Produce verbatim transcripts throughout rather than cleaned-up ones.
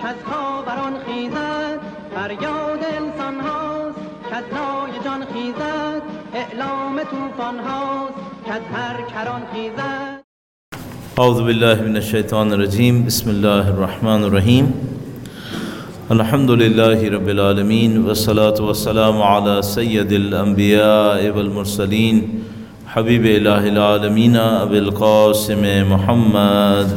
Cause خاوران خیزد فریاد انسان هاست cause لای جان خیزد اعلام طوفان هاست کز هر کران خیزد. اعوذ باللہ من الشیطان الرجیم. بسم اللہ الرحمن الرحیم. الحمد للہ رب العالمین والصلاة والسلام علی سید الانبیاء والمرسلین حبیب الہ العالمین ابی القاسم محمد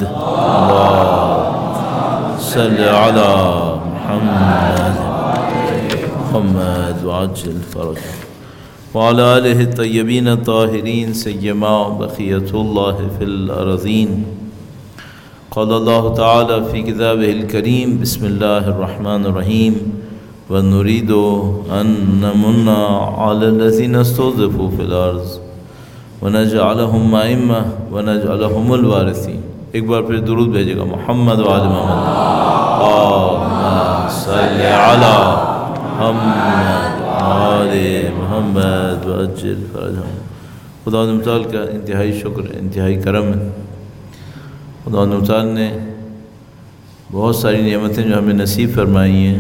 صلی علی محمد محمد وعجل فرجہ وعلى آلہ الطیبین الطاہرین سیما بقیۃ اللہ فی الارضین. قال اللہ تعالی فی کتابہ الکریم بسم اللہ الرحمن الرحیم ونريد أن نمن على الذين استضعفوا في الأرض ونجعلهم أئمة ونجعلهم الوارثين. ایک بار پھر درود بھیجے گا محمد و آل محمد. اللهم صل على محمد آل محمد وعجل فرجهم. خدا متعال کا انتہائی شکر انتہائی کرم ہے. خدا متعال نے بہت ساری نعمتیں جو ہمیں نصیب فرمائی ہیں،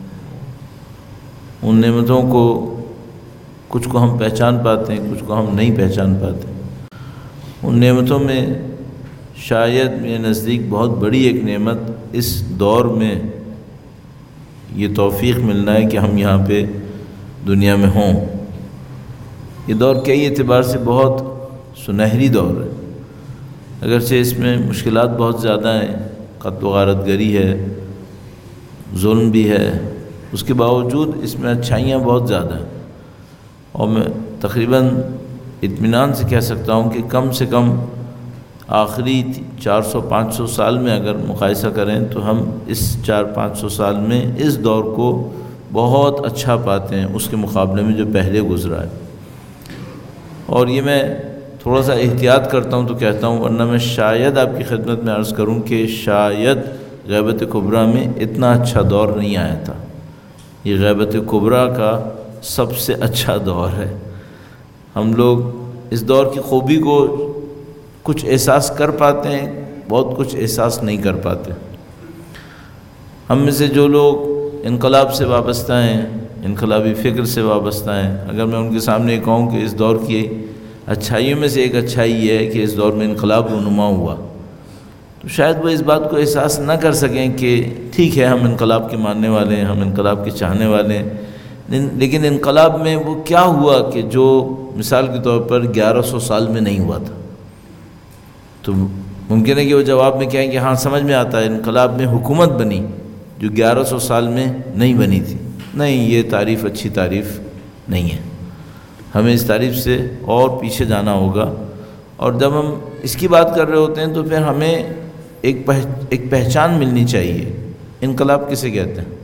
ان نعمتوں کو کچھ کو ہم پہچان پاتے ہیں، کچھ کو ہم نہیں پہچان پاتے. ان نعمتوں میں شاید میرے نزدیک بہت بڑی ایک نعمت اس دور میں یہ توفیق ملنا ہے کہ ہم یہاں پہ دنیا میں ہوں. یہ دور کئی اعتبار سے بہت سنہری دور ہے، اگرچہ اس میں مشکلات بہت زیادہ ہیں، قتل و غارت گری ہے، ظلم بھی ہے، اس کے باوجود اس میں اچھائیاں بہت زیادہ ہیں. اور میں تقریباً اطمینان سے کہہ سکتا ہوں کہ کم سے کم آخری چار سو پانچ سو سال میں اگر مقایسہ کریں تو ہم اس چار پانچ سو سال میں اس دور کو بہت اچھا پاتے ہیں اس کے مقابلے میں جو پہلے گزرا ہے. اور یہ میں تھوڑا سا احتیاط کرتا ہوں تو کہتا ہوں، ورنہ میں شاید آپ کی خدمت میں عرض کروں کہ شاید غیبت کبریٰ میں اتنا اچھا دور نہیں آیا تھا. یہ غیبت کبریٰ کا سب سے اچھا دور ہے. ہم لوگ اس دور کی خوبی کو کچھ احساس کر پاتے ہیں، بہت کچھ احساس نہیں کر پاتے. ہم میں سے جو لوگ انقلاب سے وابستہ ہیں، انقلابی فکر سے وابستہ ہیں، اگر میں ان کے سامنے کہوں کہ اس دور کی اچھائیوں میں سے ایک اچھائی یہ ہے کہ اس دور میں انقلاب رونما ہوا، تو شاید وہ اس بات کو احساس نہ کر سکیں کہ ٹھیک ہے ہم انقلاب کے ماننے والے ہیں، ہم انقلاب کے چاہنے والے ہیں، لیکن انقلاب میں وہ کیا ہوا کہ جو مثال کے طور پر گیارہ سو سال میں نہیں ہوا تھا. تو ممکن ہے کہ وہ جواب میں کہیں کہ ہاں سمجھ میں آتا ہے، انقلاب میں حکومت بنی جو گیارہ سو سال میں نہیں بنی تھی. نہیں، یہ تعریف اچھی تعریف نہیں ہے. ہمیں اس تعریف سے اور پیچھے جانا ہوگا. اور جب ہم اس کی بات کر رہے ہوتے ہیں تو پھر ہمیں ایک پہ ایک پہچان ملنی چاہیے. انقلاب کسے کہتے ہیں؟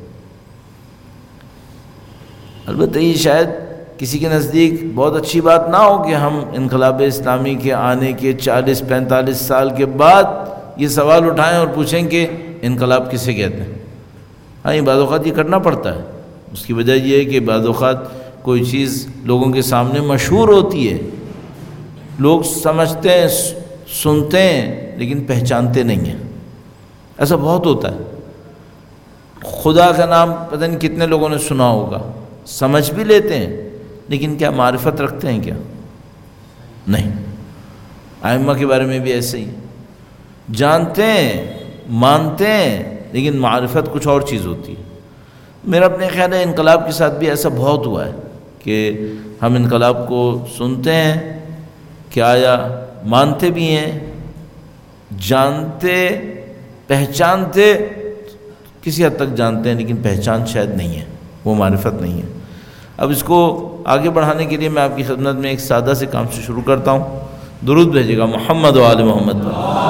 البتہ یہ شاید کسی کے نزدیک بہت اچھی بات نہ ہو کہ ہم انقلاب اسلامی کے آنے کے چالیس پینتالیس سال کے بعد یہ سوال اٹھائیں اور پوچھیں کہ انقلاب کسے کہتے ہیں. ہاں، یہ بعض اوقات یہ کرنا پڑتا ہے. اس کی وجہ یہ ہے کہ بعض اوقات کوئی چیز لوگوں کے سامنے مشہور ہوتی ہے، لوگ سمجھتے ہیں، سنتے ہیں، لیکن پہچانتے نہیں ہیں. ایسا بہت ہوتا ہے. خدا کا نام پتہ نہیں کتنے لوگوں نے سنا ہوگا، سمجھ بھی لیتے ہیں، لیکن کیا معرفت رکھتے ہیں؟ کیا نہیں. ائمہ کے بارے میں بھی ایسے ہی جانتے ہیں، مانتے ہیں، لیکن معرفت کچھ اور چیز ہوتی ہے. میرا اپنے خیال ہے انقلاب کے ساتھ بھی ایسا بہت ہوا ہے کہ ہم انقلاب کو سنتے ہیں، کہ آیا مانتے بھی ہیں، جانتے، پہچانتے، کسی حد تک جانتے ہیں، لیکن پہچان شاید نہیں ہے، وہ معرفت نہیں ہے. اب اس کو آگے بڑھانے کے لیے میں آپ کی خدمت میں ایک سادہ سے کام سے شروع کرتا ہوں. درود بھیجے گا محمد و آل محمد.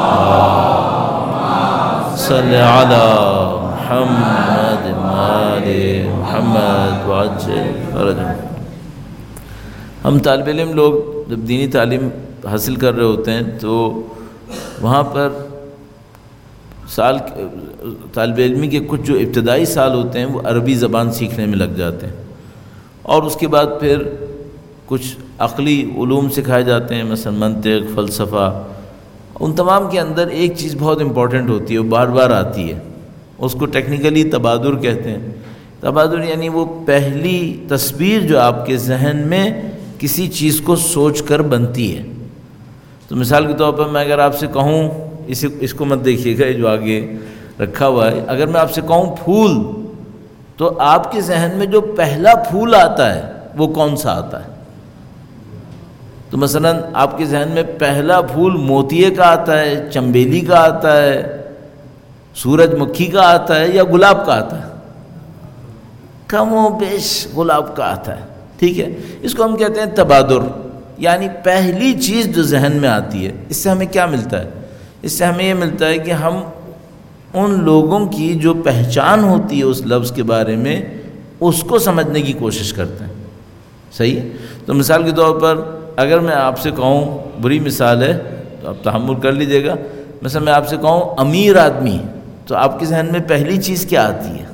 صلی علی محمد آل محمد وعجل فرجہ. ہم طالب علم لوگ جب دینی تعلیم حاصل کر رہے ہوتے ہیں تو وہاں پر سال طالب علمی کے کچھ جو ابتدائی سال ہوتے ہیں وہ عربی زبان سیکھنے میں لگ جاتے ہیں، اور اس کے بعد پھر کچھ عقلی علوم سکھائے جاتے ہیں، مثلا منطق، فلسفہ. ان تمام کے اندر ایک چیز بہت امپورٹنٹ ہوتی ہے، وہ بار بار آتی ہے، اس کو ٹیکنیکلی تبادر کہتے ہیں. تبادر یعنی وہ پہلی تصویر جو آپ کے ذہن میں کسی چیز کو سوچ کر بنتی ہے. تو مثال کے طور پر میں اگر آپ سے کہوں، اس اس کو مت دیکھیے گا جو آگے رکھا ہوا ہے، اگر میں آپ سے کہوں پھول، تو آپ کے ذہن میں جو پہلا پھول آتا ہے وہ کون سا آتا ہے؟ تو مثلا آپ کے ذہن میں پہلا پھول موتیے کا آتا ہے، چنبیلی کا آتا ہے، سورج مکھی کا آتا ہے، یا گلاب کا آتا ہے؟ کم و بیش گلاب کا آتا ہے. ٹھیک ہے، اس کو ہم کہتے ہیں تبادر، یعنی پہلی چیز جو ذہن میں آتی ہے. اس سے ہمیں کیا ملتا ہے؟ اس سے ہمیں یہ ملتا ہے کہ ہم ان لوگوں کی جو پہچان ہوتی ہے اس لفظ کے بارے میں، اس کو سمجھنے کی کوشش کرتے ہیں. صحیح ہے؟ تو مثال کے طور پر اگر میں آپ سے کہوں، بری مثال ہے تو آپ تحمل کر لیجیے گا، مثلا میں آپ سے کہوں امیر آدمی، تو آپ کے ذہن میں پہلی چیز کیا آتی ہے؟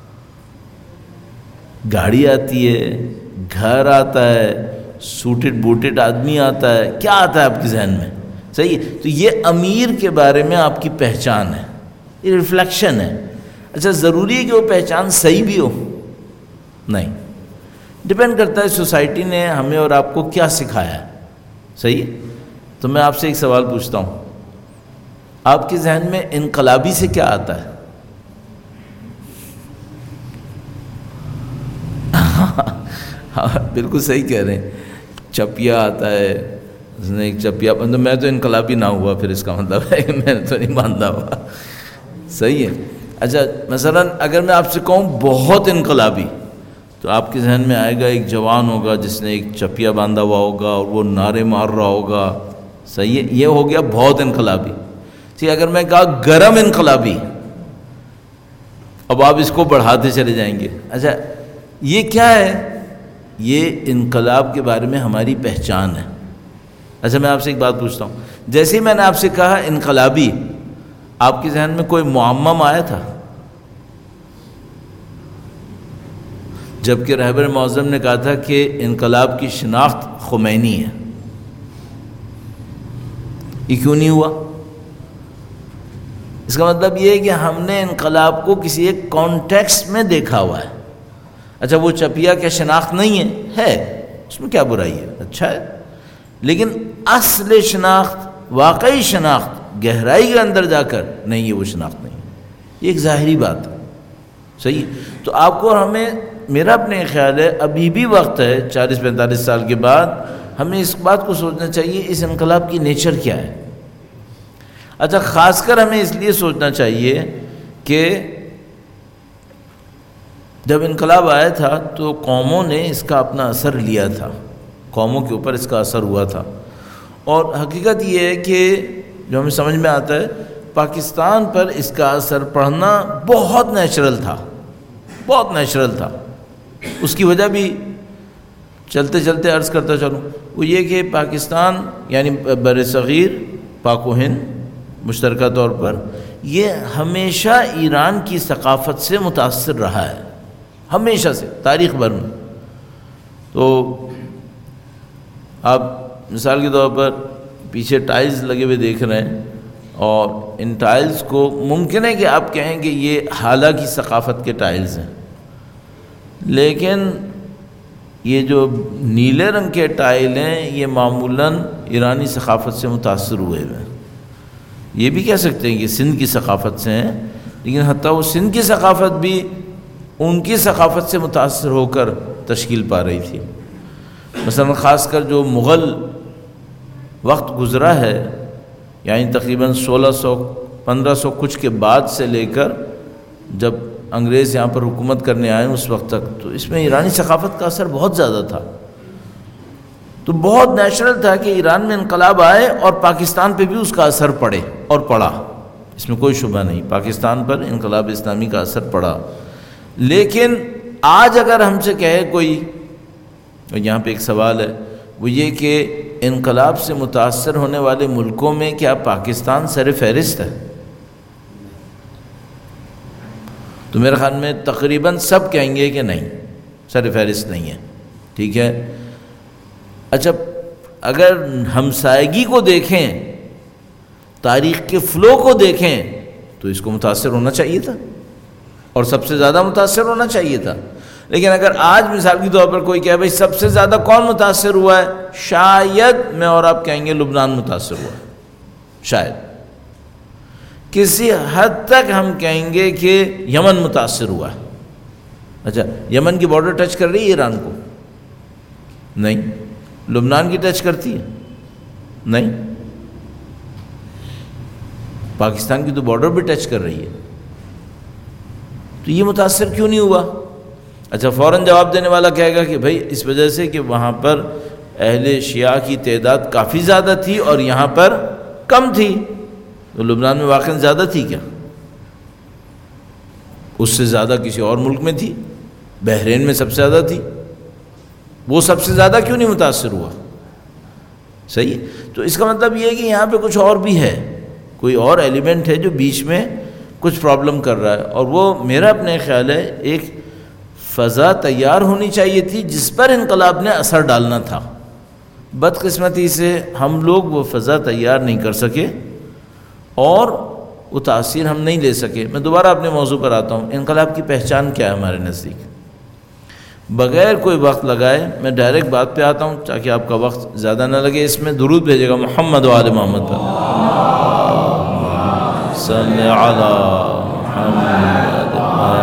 گاڑی آتی ہے، گھر آتا ہے، سوٹڈ بوٹڈ آدمی آتا ہے، کیا آتا ہے آپ کے ذہن میں؟ صحیح ہے؟ تو یہ امیر کے بارے میں آپ کی پہچان ہے، یہ ریفلیکشن ہے. اچھا، ضروری ہے کہ وہ پہچان صحیح بھی ہو؟ نہیں، ڈپینڈ کرتا ہے سوسائٹی نے ہمیں اور آپ کو کیا سکھایا ہے. صحیح ہے؟ تو میں آپ سے ایک سوال پوچھتا ہوں، آپ کے ذہن میں انقلابی سے کیا آتا ہے؟ ہاں بالکل صحیح کہہ رہے ہیں، چپیا آتا ہے. اس نے ایک چپیا، مطلب میں تو انقلابی نہ ہوا، پھر اس کا مطلب ہے کہ میں تو نہیں مانتا ہوا. صحیح ہے. اچھا مثلا اگر میں آپ سے کہوں بہت انقلابی، تو آپ کے ذہن میں آئے گا ایک جوان ہوگا جس نے ایک چپیا باندھا ہوا ہوگا اور وہ نعرے مار رہا ہوگا. صحیح ہے، یہ ہو گیا بہت انقلابی. ٹھیک، اگر میں کہا گرم انقلابی، اب آپ اس کو بڑھاتے چلے جائیں گے. اچھا یہ کیا ہے؟ یہ انقلاب کے بارے میں ہماری پہچان ہے. اچھا میں آپ سے ایک بات پوچھتا ہوں، جیسے ہی میں نے آپ سے کہا انقلابی، آپ کے ذہن میں کوئی معمم آیا تھا؟ جبکہ رہبر معظم نے کہا تھا کہ انقلاب کی شناخت خمینی ہے. یہ کیوں نہیں ہوا؟ اس کا مطلب یہ ہے کہ ہم نے انقلاب کو کسی ایک کانٹیکسٹ میں دیکھا ہوا ہے. اچھا وہ چپیا کیا شناخت نہیں ہے؟ ہے، اس میں کیا برائی ہے؟ اچھا ہے، لیکن اصل شناخت، واقعی شناخت، گہرائی کے اندر جا کر نہیں، یہ وہ شناخت نہیں ہے. یہ ایک ظاہری بات ہے. صحیح. تو آپ کو اور ہمیں، میرا اپنے خیال ہے ابھی بھی وقت ہے، چالیس پینتالیس سال کے بعد ہمیں اس بات کو سوچنا چاہیے اس انقلاب کی نیچر کیا ہے. اچھا خاص کر ہمیں اس لیے سوچنا چاہیے کہ جب انقلاب آیا تھا تو قوموں نے اس کا اپنا اثر لیا تھا، قوموں کے اوپر اس کا اثر ہوا تھا. اور حقیقت یہ ہے کہ جو ہمیں سمجھ میں آتا ہے، پاکستان پر اس کا اثر پڑنا بہت نیچرل تھا، بہت نیچرل تھا. اس کی وجہ بھی چلتے چلتے عرض کرتا چلوں، وہ یہ کہ پاکستان یعنی بر صغیر، پاک و ہند مشترکہ طور پر، یہ ہمیشہ ایران کی ثقافت سے متاثر رہا ہے، ہمیشہ سے، تاریخ بھر میں. تو آپ مثال کے طور پر پیچھے ٹائلز لگے ہوئے دیکھ رہے ہیں، اور ان ٹائلز کو ممکن ہے کہ آپ کہیں کہ یہ حالہ کی ثقافت کے ٹائلز ہیں، لیکن یہ جو نیلے رنگ کے ٹائل ہیں یہ معمولاً ایرانی ثقافت سے متاثر ہوئے ہیں. یہ بھی کہہ سکتے ہیں کہ سندھ کی ثقافت سے ہیں، لیکن حتیٰ وہ سندھ کی ثقافت بھی ان کی ثقافت سے متاثر ہو کر تشکیل پا رہی تھی. مثلا خاص کر جو مغل وقت گزرا ہے، یعنی تقریباً سولہ سو پندرہ سو کچھ کے بعد سے لے کر جب انگریز یہاں پر حکومت کرنے آئے اس وقت تک، تو اس میں ایرانی ثقافت کا اثر بہت زیادہ تھا. تو بہت نیچرل تھا کہ ایران میں انقلاب آئے اور پاکستان پہ بھی اس کا اثر پڑے، اور پڑا، اس میں کوئی شبہ نہیں، پاکستان پر انقلاب اسلامی کا اثر پڑا. لیکن آج اگر ہم سے کہے کوئی، اور یہاں پہ ایک سوال ہے، وہ یہ کہ انقلاب سے متاثر ہونے والے ملکوں میں کیا پاکستان سر فہرست ہے؟ تو میرے خیال میں تقریباً سب کہیں گے کہ نہیں، سر فہرست نہیں ہے. ٹھیک ہے. اچھا اگر ہمسائیگی کو دیکھیں، تاریخ کے فلو کو دیکھیں، تو اس کو متاثر ہونا چاہیے تھا. اور سب سے زیادہ متاثر ہونا چاہیے تھا. لیکن اگر آج مثال کے طور پر کوئی کہے بھائی سب سے زیادہ کون متاثر ہوا ہے، شاید میں اور آپ کہیں گے لبنان متاثر ہوا ہے، شاید. کسی حد تک ہم کہیں گے کہ یمن متاثر ہوا ہے. اچھا، یمن کی بارڈر ٹچ کر رہی ہے ایران کو؟ نہیں. لبنان کی ٹچ کرتی ہے؟ نہیں. پاکستان کی تو بارڈر بھی ٹچ کر رہی ہے. تو یہ متاثر کیوں نہیں ہوا؟ اچھا، فوراً جواب دینے والا کہے گا کہ بھائی اس وجہ سے کہ وہاں پر اہل شیعہ کی تعداد کافی زیادہ تھی اور یہاں پر کم تھی. تو لبنان میں واقعاً زیادہ تھی کیا؟ اس سے زیادہ کسی اور ملک میں تھی، بحرین میں سب سے زیادہ تھی. وہ سب سے زیادہ کیوں نہیں متاثر ہوا؟ صحیح ہے. تو اس کا مطلب یہ ہے کہ یہاں پہ کچھ اور بھی ہے، کوئی اور ایلیمنٹ ہے جو بیچ میں کچھ پرابلم کر رہا ہے. اور وہ میرا اپنے خیال ہے ایک فضا تیار ہونی چاہیے تھی جس پر انقلاب نے اثر ڈالنا تھا. بدقسمتی سے ہم لوگ وہ فضا تیار نہیں کر سکے اور وہ تاثیر ہم نہیں لے سکے. میں دوبارہ اپنے موضوع پر آتا ہوں. انقلاب کی پہچان کیا ہے ہمارے نزدیک؟ بغیر کوئی وقت لگائے میں ڈائریکٹ بات پہ آتا ہوں تاکہ آپ کا وقت زیادہ نہ لگے. اس میں درود بھیجے گا محمد و آل محمد پر. صلی علی محمد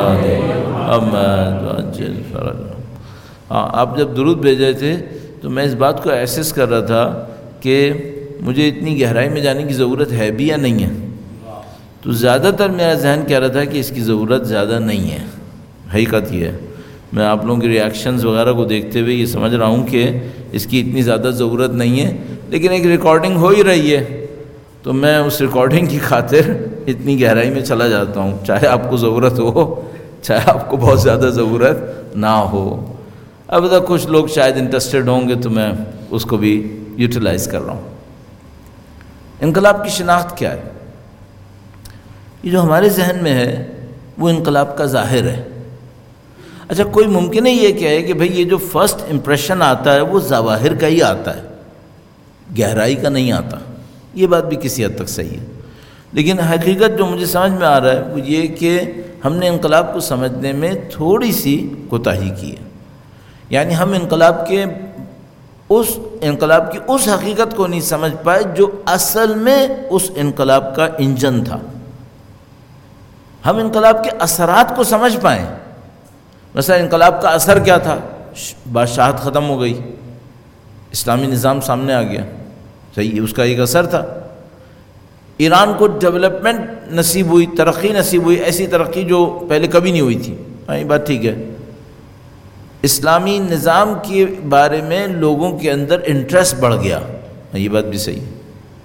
محمد وجل فرج. ہاں، آپ جب درود بھیجے تھے تو میں اس بات کو احساس کر رہا تھا کہ مجھے اتنی گہرائی میں جانے کی ضرورت ہے بھی یا نہیں ہے. تو زیادہ تر میرا ذہن کہہ رہا تھا کہ اس کی ضرورت زیادہ نہیں ہے. حقیقت یہ ہے، میں آپ لوگوں کے ریاکشنز وغیرہ کو دیکھتے ہوئے یہ سمجھ رہا ہوں کہ اس کی اتنی زیادہ ضرورت نہیں ہے. لیکن ایک ریکارڈنگ ہو ہی رہی ہے تو میں اس ریکارڈنگ کی خاطر اتنی گہرائی میں چلا جاتا ہوں، چاہے آپ کو ضرورت ہو چاہے آپ کو بہت زیادہ ضرورت نہ ہو. اب تک کچھ لوگ شاید انٹرسٹڈ ہوں گے تو میں اس کو بھی یوٹیلائز کر رہا ہوں. انقلاب کی شناخت کیا ہے؟ یہ جو ہمارے ذہن میں ہے وہ انقلاب کا ظاہر ہے. اچھا، کوئی ممکن ہے یہ کہے کہ بھئی یہ جو فرسٹ امپریشن آتا ہے وہ ظواہر کا ہی آتا ہے، گہرائی کا نہیں آتا. یہ بات بھی کسی حد تک صحیح ہے. لیکن حقیقت جو مجھے سمجھ میں آ رہا ہے وہ یہ کہ ہم نے انقلاب کو سمجھنے میں تھوڑی سی کوتاہی کی ہے. یعنی ہم انقلاب کے اس انقلاب کی اس حقیقت کو نہیں سمجھ پائے جو اصل میں اس انقلاب کا انجن تھا. ہم انقلاب کے اثرات کو سمجھ پائیں. مثلا انقلاب کا اثر کیا تھا؟ بادشاہت ختم ہو گئی، اسلامی نظام سامنے آ گیا. صحیح، اس کا ایک اثر تھا. ایران کو ڈیولپمنٹ نصیب ہوئی، ترقی نصیب ہوئی، ایسی ترقی جو پہلے کبھی نہیں ہوئی تھی. ہاں، یہ بات ٹھیک ہے. اسلامی نظام کے بارے میں لوگوں کے اندر انٹرسٹ بڑھ گیا. ہاں، یہ بات بھی صحیح ہے.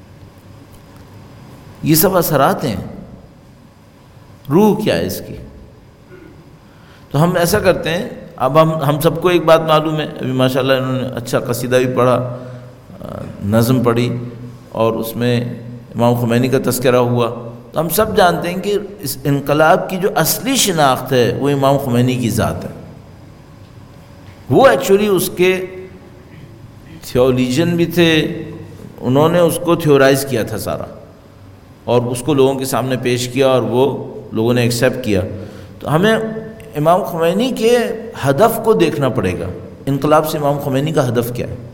یہ سب اثرات ہیں. روح کیا ہے اس کی؟ تو ہم ایسا کرتے ہیں. اب ہم ہم سب کو ایک بات معلوم ہے، ابھی ماشاءاللہ انہوں نے اچھا قصیدہ بھی پڑھا، نظم پڑھی، اور اس میں امام خمینی کا تذکرہ ہوا. تو ہم سب جانتے ہیں کہ اس انقلاب کی جو اصلی شناخت ہے وہ امام خمینی کی ذات ہے. وہ ایکچولی اس کے تھیولیجن بھی تھے، انہوں نے اس کو تھیورائز کیا تھا سارا، اور اس کو لوگوں کے سامنے پیش کیا اور وہ لوگوں نے ایکسیپٹ کیا. تو ہمیں امام خمینی کے ہدف کو دیکھنا پڑے گا. انقلاب سے امام خمینی کا ہدف کیا ہے؟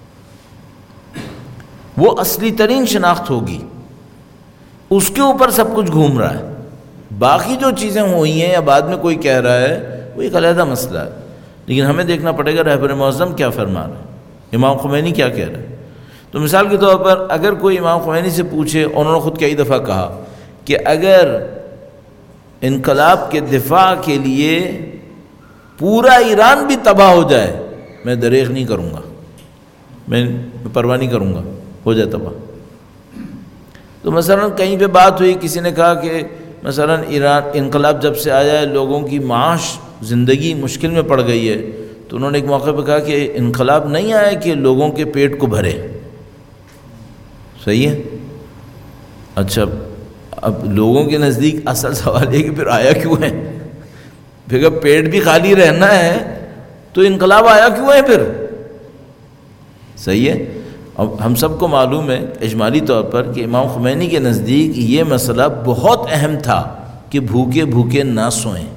وہ اصلی ترین شناخت ہوگی، اس کے اوپر سب کچھ گھوم رہا ہے. باقی جو چیزیں ہوئی ہیں یا بعد میں کوئی کہہ رہا ہے وہ ایک علیحدہ مسئلہ ہے. لیکن ہمیں دیکھنا پڑے گا رہبر معظم کیا فرما رہے ہیں، امام خمینی کیا کہہ رہے ہیں. تو مثال کے طور پر اگر کوئی امام خمینی سے پوچھے، انہوں نے خود کئی دفعہ کہا کہ اگر انقلاب کے دفاع کے لیے پورا ایران بھی تباہ ہو جائے میں دریغ نہیں کروں گا، میں پرواہ نہیں کروں گا، ہو جائے تباہ. تو مثلا کہیں پہ بات ہوئی، کسی نے کہا کہ مثلا ایران انقلاب جب سے آیا ہے لوگوں کی معاش زندگی مشکل میں پڑ گئی ہے. تو انہوں نے ایک موقع پہ کہا کہ انقلاب نہیں آیا کہ لوگوں کے پیٹ کو بھرے. صحیح ہے. اچھا، اب لوگوں کے نزدیک اصل سوال یہ کہ پھر آیا کیوں ہے؟ پھر اگر پیٹ بھی خالی رہنا ہے تو انقلاب آیا کیوں ہے پھر؟ صحیح ہے. اب ہم سب کو معلوم ہے اجمالی طور پر کہ امام خمینی کے نزدیک یہ مسئلہ بہت اہم تھا کہ بھوکے بھوکے نہ سوئیں.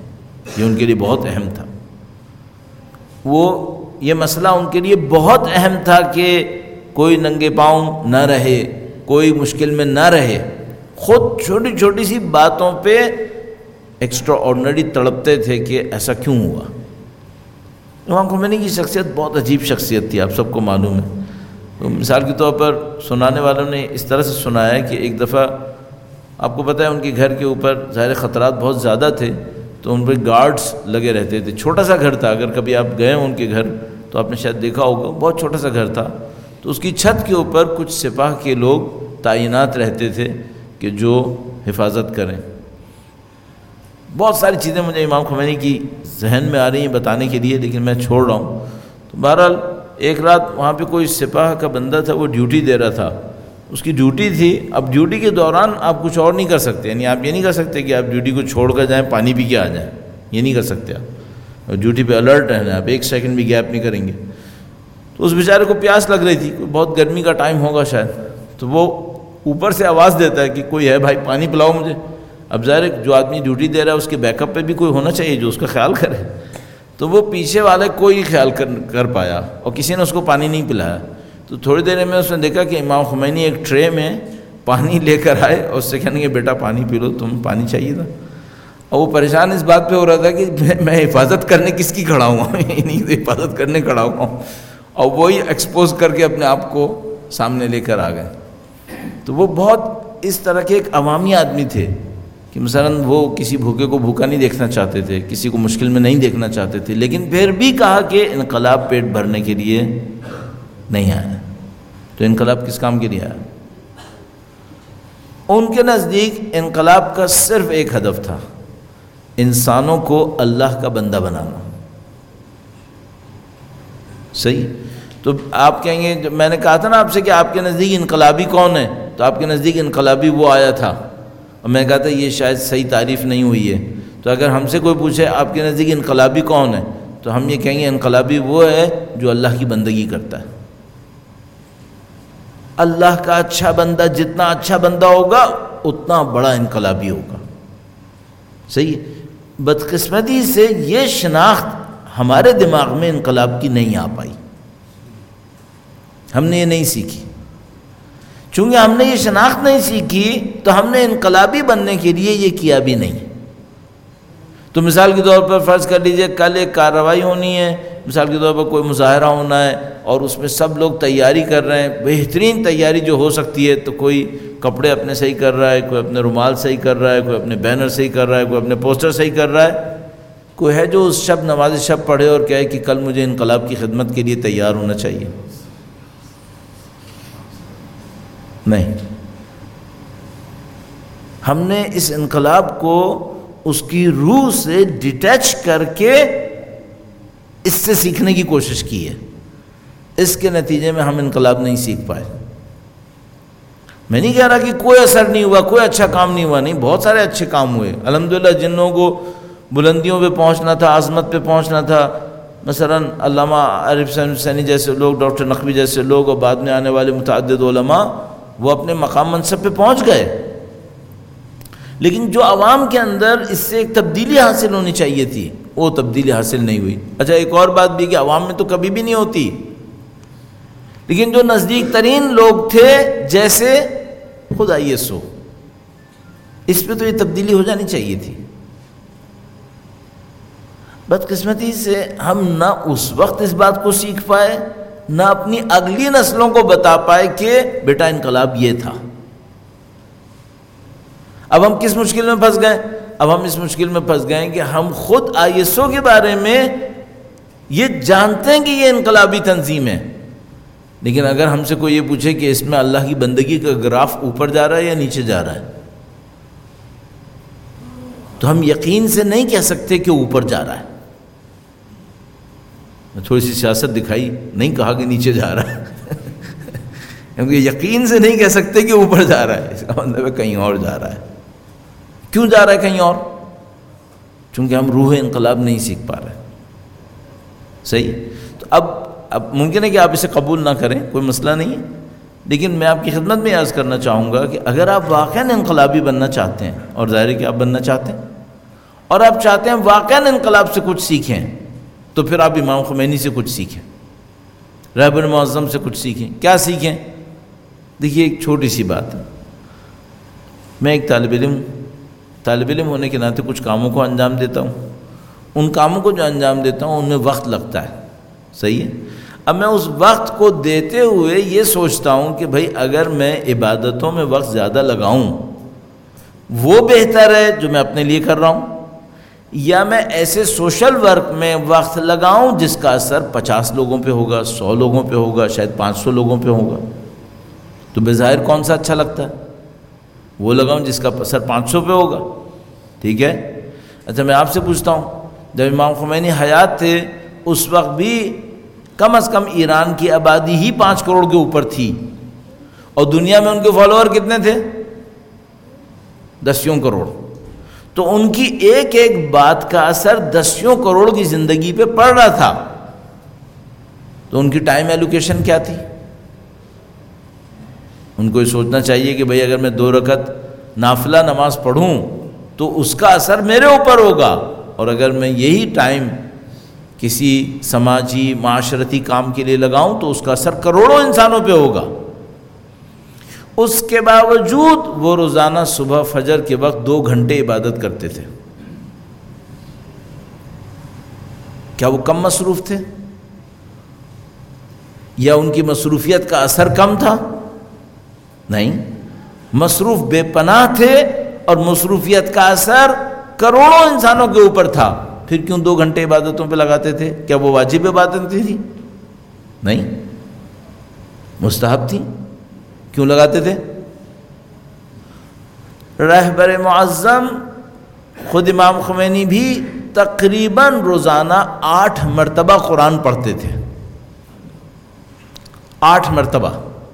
یہ ان کے لیے بہت اہم تھا. وہ یہ مسئلہ ان کے لیے بہت اہم تھا کہ کوئی ننگے پاؤں نہ رہے، کوئی مشکل میں نہ رہے. خود چھوٹی چھوٹی سی باتوں پہ ایکسٹرا آرڈنری تڑپتے تھے کہ ایسا کیوں ہوا. امام خمینی کی شخصیت بہت عجیب شخصیت تھی، آپ سب کو معلوم ہے. تو مثال کے طور پر سنانے والوں نے اس طرح سے سنایا ہے کہ ایک دفعہ آپ کو پتہ ہے ان کے گھر کے اوپر ظاہر خطرات بہت زیادہ تھے، تو ان پہ گارڈز لگے رہتے تھے. چھوٹا سا گھر تھا، اگر کبھی آپ گئے ہوں ان کے گھر تو آپ نے شاید دیکھا ہوگا، بہت چھوٹا سا گھر تھا. تو اس کی چھت کے اوپر کچھ سپاہ کے لوگ تعینات رہتے تھے کہ جو حفاظت کریں. بہت ساری چیزیں مجھے امام خمینی کی ذہن میں آ رہی ہیں بتانے کے لیے، لیکن میں چھوڑ رہا ہوں. تو بہرحال ایک رات وہاں پہ کوئی سپاہ کا بندہ تھا، وہ ڈیوٹی دے رہا تھا. اس کی ڈیوٹی تھی. اب ڈیوٹی کے دوران آپ کچھ اور نہیں کر سکتے، یعنی آپ یہ نہیں کر سکتے کہ آپ ڈیوٹی کو چھوڑ کر جائیں پانی پی کے آ جائیں، یہ نہیں کر سکتے آپ. ڈیوٹی پہ الرٹ رہنا، آپ ایک سیکنڈ بھی گیپ نہیں کریں گے. تو اس بیچارے کو پیاس لگ رہی تھی، بہت گرمی کا ٹائم ہوگا شاید. تو وہ اوپر سے آواز دیتا ہے کہ کوئی ہے بھائی پانی پلاؤ مجھے. اب ظاہر جو آدمی ڈیوٹی دے رہا ہے اس کے بیک اپ پہ بھی کوئی ہونا چاہیے جو اس کا خیال کرے. تو وہ پیچھے والے کوئی خیال کر کر پایا اور کسی نے اس کو پانی نہیں پلایا. تو تھوڑی دیر میں اس نے دیکھا کہ امام خمینی ایک ٹرے میں پانی لے کر آئے اور اس سے کہنے کہ بیٹا پانی پی لو، تم پانی چاہیے تھا. اور وہ پریشان اس بات پہ ہو رہا تھا کہ میں حفاظت کرنے کس کی کھڑا ہوا ہوں، نہیں تو حفاظت کرنے کھڑا ہوا ہوں. اور وہی ایکسپوز کر کے اپنے آپ کو سامنے لے کر آ گئے. تو وہ بہت اس طرح کے ایک عوامی آدمی تھے کہ مثلا وہ کسی بھوکے کو بھوکا نہیں دیکھنا چاہتے تھے، کسی کو مشکل میں نہیں دیکھنا چاہتے تھے، لیکن پھر بھی کہا کہ انقلاب پیٹ بھرنے کے لیے نہیں آیا. تو انقلاب کس کام کے لیے آیا؟ ان کے نزدیک انقلاب کا صرف ایک ہدف تھا، انسانوں کو اللہ کا بندہ بنانا. صحیح. تو آپ کہیں گے، جب میں نے کہا تھا نا آپ سے کہ آپ کے نزدیک انقلابی کون ہے، تو آپ کے نزدیک انقلابی وہ آیا تھا. اور میں نے کہا تھا یہ شاید صحیح تعریف نہیں ہوئی ہے. تو اگر ہم سے کوئی پوچھے آپ کے نزدیک انقلابی کون ہے، تو ہم یہ کہیں گے انقلابی وہ ہے جو اللہ کی بندگی کرتا ہے. اللہ کا اچھا بندہ جتنا اچھا بندہ ہوگا اتنا بڑا انقلابی ہوگا. صحیح. بدقسمتی سے یہ شناخت ہمارے دماغ میں انقلاب کی نہیں آ پائی، ہم نے یہ نہیں سیکھی. چونکہ ہم نے یہ شناخت نہیں سیکھی تو ہم نے انقلابی بننے کے لیے یہ کیا بھی نہیں. تو مثال کے طور پر فرض کر لیجئے کل ایک کارروائی ہونی ہے، مثال کے طور پر کوئی مظاہرہ ہونا ہے اور اس میں سب لوگ تیاری کر رہے ہیں، بہترین تیاری جو ہو سکتی ہے. تو کوئی کپڑے اپنے صحیح کر رہا ہے، کوئی اپنے رومال صحیح کر رہا ہے، کوئی اپنے بینر صحیح کر رہا ہے، کوئی اپنے پوسٹر صحیح کر رہا ہے. کوئی ہے جو اس شب نماز شب پڑھے اور کہے کہ کل مجھے انقلاب کی خدمت کے لیے تیار ہونا چاہیے؟ نہیں. ہم نے اس انقلاب کو اس کی روح سے ڈیٹیچ کر کے اس سے سیکھنے کی کوشش کی ہے. اس کے نتیجے میں ہم انقلاب نہیں سیکھ پائے. میں نہیں کہہ رہا کہ کوئی اثر نہیں ہوا، کوئی اچھا کام نہیں ہوا، نہیں، بہت سارے اچھے کام ہوئے. الحمدللہ جن لوگوں کو بلندیوں پہ پہنچنا تھا، عظمت پہ پہنچنا تھا، مثلا علامہ عارف حسینی جیسے لوگ، ڈاکٹر نقوی جیسے لوگ اور بعد میں آنے والے متعدد علماء، وہ اپنے مقام منصب پہ پہنچ گئے. لیکن جو عوام کے اندر اس سے ایک تبدیلی حاصل ہونی چاہیے تھی، وہ تبدیلی حاصل نہیں ہوئی. اچھا ایک اور بات بھی کہ عوام میں تو کبھی بھی نہیں ہوتی، لیکن جو نزدیک ترین لوگ تھے جیسے خدا یسوع، اس پہ تو یہ تبدیلی ہو جانی چاہیے تھی. بدقسمتی سے ہم نہ اس وقت اس بات کو سیکھ پائے، نہ اپنی اگلی نسلوں کو بتا پائے کہ بیٹا انقلاب یہ تھا. اب ہم کس مشکل میں پھنس گئے؟ اب ہم اس مشکل میں پھنس گئے کہ ہم خود آئی ایس او کے بارے میں یہ جانتے ہیں کہ یہ انقلابی تنظیم ہے، لیکن اگر ہم سے کوئی یہ پوچھے کہ اس میں اللہ کی بندگی کا گراف اوپر جا رہا ہے یا نیچے جا رہا ہے، تو ہم یقین سے نہیں کہہ سکتے کہ اوپر جا رہا ہے. تھوڑی سی سیاست دکھائی، نہیں کہا کہ نیچے جا رہا ہے کیونکہ یقین سے نہیں کہہ سکتے کہ اوپر جا رہا ہے، اس کا مطلب ہے کہیں اور جا رہا ہے. کیوں جا رہا ہے کہیں اور؟ چونکہ ہم روح انقلاب نہیں سیکھ پا رہے. صحیح. تو اب اب ممکن ہے کہ آپ اسے قبول نہ کریں، کوئی مسئلہ نہیں ہے، لیکن میں آپ کی خدمت میں عرض کرنا چاہوں گا کہ اگر آپ واقعاً انقلابی بننا چاہتے ہیں، اور ظاہر ہے کہ آپ بننا چاہتے ہیں، اور آپ چاہتے ہیں واقعاً انقلاب سے کچھ سیکھیں، تو پھر آپ امام خمینی سے کچھ سیکھیں، رہبر معظم سے کچھ سیکھیں۔ کیا سیکھیں؟ دیکھیے ایک چھوٹی سی بات ہے، میں ایک طالب علم طالب علم ہونے کے ناطے کچھ کاموں کو انجام دیتا ہوں، ان کاموں کو جو انجام دیتا ہوں ان میں وقت لگتا ہے، صحیح ہے؟ اب میں اس وقت کو دیتے ہوئے یہ سوچتا ہوں کہ بھائی اگر میں عبادتوں میں وقت زیادہ لگاؤں وہ بہتر ہے جو میں اپنے لیے کر رہا ہوں، یا میں ایسے سوشل ورک میں وقت لگاؤں جس کا اثر پچاس لوگوں پہ ہوگا، سو لوگوں پہ ہوگا، شاید پانچ سو لوگوں پہ ہوگا، تو بظاہر کون سا اچھا لگتا ہے؟ وہ لگاؤں جس کا اثر پانچ سو پہ ہوگا، ٹھیک ہے؟ اچھا میں آپ سے پوچھتا ہوں، جب امام خمینی حیات تھے اس وقت بھی کم از کم ایران کی آبادی ہی پانچ کروڑ کے اوپر تھی، اور دنیا میں ان کے فالوور کتنے تھے؟ دسیوں کروڑ، تو ان کی ایک ایک بات کا اثر دسیوں کروڑ کی زندگی پہ پڑ رہا تھا، تو ان کی ٹائم ایلوکیشن کیا تھی؟ ان کو یہ سوچنا چاہیے کہ بھئی اگر میں دو رکعت نافلہ نماز پڑھوں تو اس کا اثر میرے اوپر ہوگا، اور اگر میں یہی ٹائم کسی سماجی معاشرتی کام کے لیے لگاؤں تو اس کا اثر کروڑوں انسانوں پہ ہوگا۔ اس کے باوجود وہ روزانہ صبح فجر کے وقت دو گھنٹے عبادت کرتے تھے۔ کیا وہ کم مصروف تھے؟ یا ان کی مصروفیت کا اثر کم تھا؟ نہیں، مصروف بے پناہ تھے، اور مصروفیت کا اثر کروڑوں انسانوں کے اوپر تھا۔ پھر کیوں دو گھنٹے عبادتوں پہ لگاتے تھے؟ کیا وہ واجب عبادت تھی؟ نہیں، مستحب تھی۔ کیوں لگاتے تھے؟ رہبر معظم خود امام خمینی بھی تقریباً روزانہ آٹھ مرتبہ قرآن پڑھتے تھے، آٹھ مرتبہ۔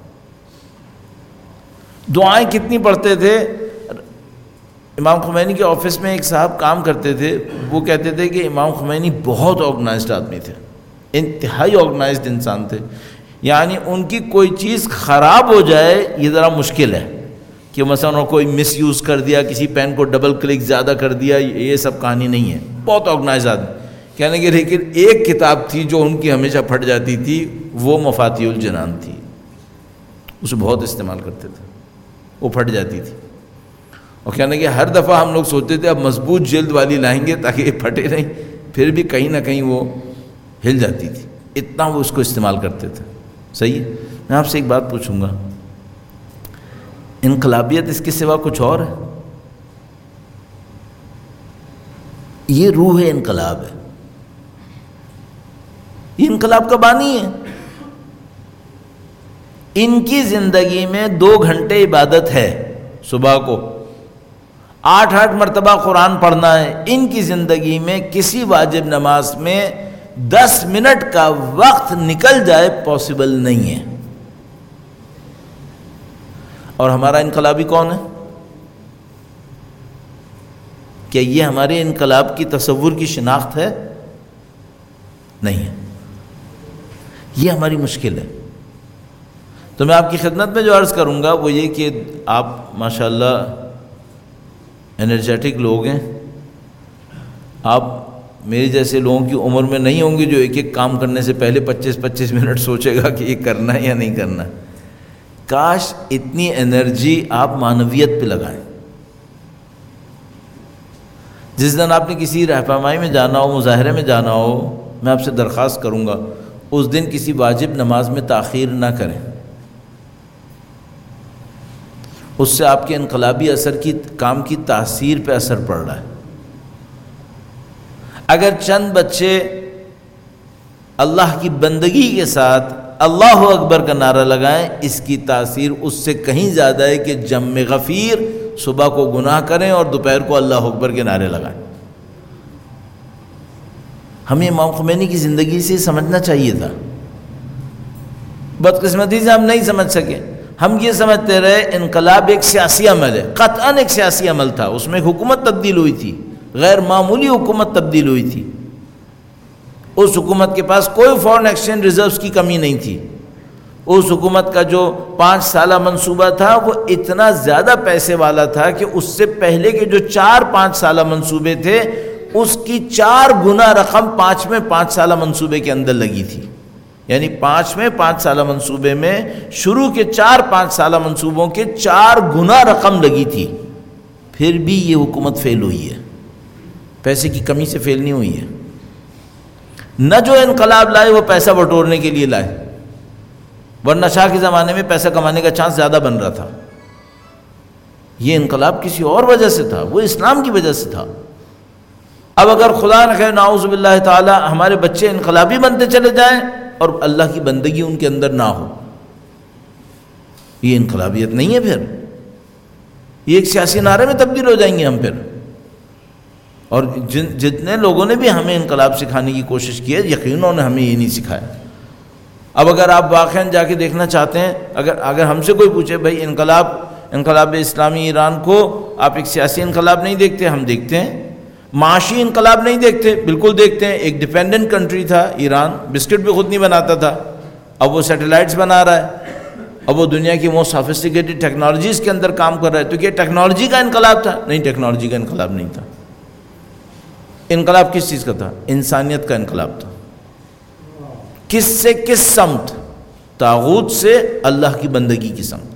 دعائیں کتنی پڑھتے تھے؟ امام خمینی کے آفس میں ایک صاحب کام کرتے تھے، وہ کہتے تھے کہ امام خمینی بہت آرگنائزڈ آدمی تھے، انتہائی آرگنائزڈ انسان تھے، یعنی ان کی کوئی چیز خراب ہو جائے یہ ذرا مشکل ہے، کہ مثلا انہوں نے کوئی مس یوز کر دیا، کسی پین کو ڈبل کلک زیادہ کر دیا، یہ سب کہانی نہیں ہے، بہت آرگنائزڈ آدمی۔ کہنے کہ لیکن ایک کتاب تھی جو ان کی ہمیشہ پھٹ جاتی تھی، وہ مفاتیح الجنان تھی، اسے بہت استعمال کرتے تھے، وہ پھٹ جاتی تھی، اور کہنے کہ ہر دفعہ ہم لوگ سوچتے تھے اب مضبوط جلد والی لائیں گے تاکہ یہ پھٹے نہیں، پھر بھی کہیں نہ کہیں وہ ہل جاتی تھی، اتنا وہ اس کو استعمال کرتے تھے۔ صحیح ہے؟ میں آپ سے ایک بات پوچھوں گا، انقلابیت اس کے سوا کچھ اور ہے؟ یہ روح انقلاب ہے، یہ انقلاب کا بانی ہے۔ ان کی زندگی میں دو گھنٹے عبادت ہے، صبح کو آٹھ آٹھ مرتبہ قرآن پڑھنا ہے، ان کی زندگی میں کسی واجب نماز میں دس منٹ کا وقت نکل جائے پاسبل نہیں ہے۔ اور ہمارا انقلابی کون ہے؟ کیا یہ ہمارے انقلاب کی تصور کی شناخت ہے؟ نہیں ہے، یہ ہماری مشکل ہے۔ تو میں آپ کی خدمت میں جو عرض کروں گا وہ یہ کہ آپ ماشاءاللہ انرجیٹک لوگ ہیں، آپ میری جیسے لوگوں کی عمر میں نہیں ہوں گے جو ایک ایک کام کرنے سے پہلے پچیس پچیس منٹ سوچے گا کہ یہ کرنا ہے یا نہیں کرنا۔ کاش اتنی انرجی آپ معنویت پہ لگائیں۔ جس دن آپ نے کسی رہنمائی میں جانا ہو، مظاہرے میں جانا ہو، میں آپ سے درخواست کروں گا اس دن کسی واجب نماز میں تاخیر نہ کریں، اس سے آپ کے انقلابی اثر کی کام کی تاثیر پہ اثر پڑ رہا ہے۔ اگر چند بچے اللہ کی بندگی کے ساتھ اللہ اکبر کا نعرہ لگائیں، اس کی تاثیر اس سے کہیں زیادہ ہے کہ جم غفیر صبح کو گناہ کریں اور دوپہر کو اللہ اکبر کے نعرے لگائیں۔ ہمیں امام خمینی کی زندگی سے سمجھنا چاہیے تھا، بدقسمتی سے ہم نہیں سمجھ سکے۔ ہم یہ سمجھتے رہے انقلاب ایک سیاسی عمل ہے، قطعاً ایک سیاسی عمل تھا، اس میں حکومت تبدیل ہوئی تھی، غیر معمولی حکومت تبدیل ہوئی تھی، اس حکومت کے پاس کوئی فورن ایکسچینج ریزروز کی کمی نہیں تھی، اس حکومت کا جو پانچ سالہ منصوبہ تھا وہ اتنا زیادہ پیسے والا تھا کہ اس سے پہلے کے جو چار پانچ سالہ منصوبے تھے اس کی چار گنا رقم پانچویں پانچ سالہ منصوبے کے اندر لگی تھی. یعنی پانچویں پانچ سالہ منصوبے میں شروع کے چار پانچ سالہ منصوبوں کے چار گنا رقم لگی تھی. پھر بھی یہ حکومت فیل ہوئی ہے. پیسے کی کمی سے فیل نہیں ہوئی ہے. نہ جو انقلاب لائے وہ پیسہ بٹورنے کے لیے لائے، ورنہ شاہ کے زمانے میں پیسہ کمانے کا چانس زیادہ بن رہا تھا. یہ انقلاب کسی اور وجہ سے تھا، وہ اسلام کی وجہ سے تھا. اب اگر خدا نہ خیر نعوذ باللہ تعالی ہمارے بچے انقلابی بنتے چلے جائیں اور اللہ کی بندگی ان کے اندر نہ ہو، یہ انقلابیت نہیں ہے. پھر یہ ایک سیاسی نعرے میں تبدیل ہو جائیں گے ہم. پھر اور جن جتنے لوگوں نے بھی ہمیں انقلاب سکھانے کی کوشش کی ہے، یقیناً انہوں نے ہمیں یہ نہیں سکھایا. اب اگر آپ واقعاً جا کے دیکھنا چاہتے ہیں، اگر اگر ہم سے کوئی پوچھے بھائی انقلاب انقلاب اسلامی ایران کو آپ ایک سیاسی انقلاب نہیں دیکھتے؟ ہم دیکھتے ہیں. معاشی انقلاب نہیں دیکھتے؟ بالکل دیکھتے ہیں. ایک ڈیپینڈنٹ کنٹری تھا ایران، بسکٹ بھی خود نہیں بناتا تھا، اب وہ سیٹلائٹس بنا رہا ہے، اب وہ دنیا کی موسٹ سافسٹیکیٹڈ ٹیکنالوجیز کے اندر کام کر رہا ہے. تو کیا ٹیکنالوجی کا انقلاب تھا؟ نہیں، ٹیکنالوجی کا انقلاب نہیں تھا. انقلاب کس چیز کا تھا؟ انسانیت کا انقلاب تھا. کس سے کس سمت؟ طاغوت سے اللہ کی بندگی کی سمت.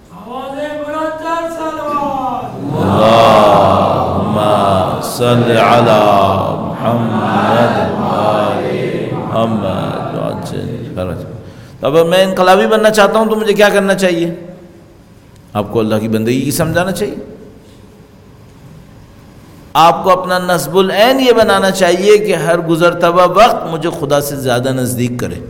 اللہم صل علی محمد محمد. اب میں انقلابی بننا چاہتا ہوں تو مجھے کیا کرنا چاہیے؟ آپ کو اللہ کی بندگی کی سمجھانا چاہیے. آپ کو اپنا نصب العین یہ بنانا چاہیے کہ ہر گزرتا ہوا وقت مجھے خدا سے زیادہ نزدیک کرے.